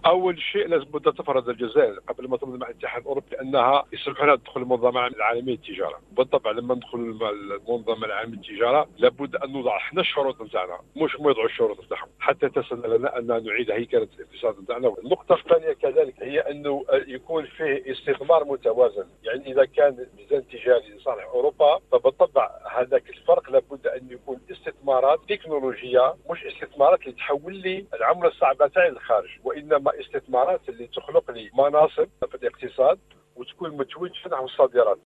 اول شيء لازم بد تفرض الجزائر قبل ما تنضم مع الاتحاد الاوروبي لانها يسمح لها تدخل المنظمه العالميه للتجاره. بالطبع لما ندخل المنظمه العالميه للتجاره لابد ان نوضع احنا الشروط نتاعنا، مش هم يوضعوا الشروط نتاعهم حتى تسنى لنا ان نعيد هيكله الاقتصاد نتاعنا. النقطه الثانيه كذلك هي انه يكون فيه استثمار متوازن، يعني اذا كان ميزان تجاري لصالح اوروبا فبالطبع هذاك الفرق لابد ان يكون استثمارات تكنولوجيه، مش استثمارات اللي تحول لي العمله الصعبه تاعي للخارج، وانما استثمارات اللي تخلق لي مناصب في الاقتصاد وتكون متوجهه نحو الصادرات.